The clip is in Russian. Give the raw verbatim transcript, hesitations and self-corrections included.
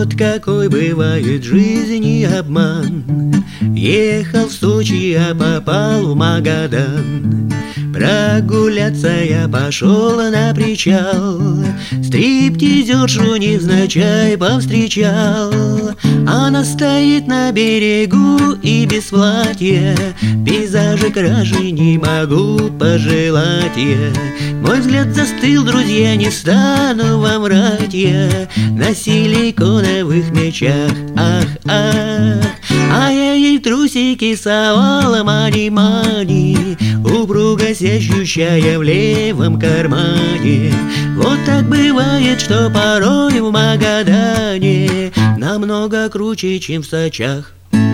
Вот какой бывает в жизни обман. Ехал в Сочи, а попал в Магадан. Прогуляться я пошел на причал, стриптизершу невзначай повстречал. Она стоит на берегу и без платья, пейзажи краше не могу пожелать я. Мой взгляд застыл, друзья, не стану вам врать я, на силиконовых мечах, ах, ах. А я ей трусики совала, мани-мани, упруго ощущая в левом кармане. Вот так бывает, что порой в Магадане намного круче, чем в Сочах.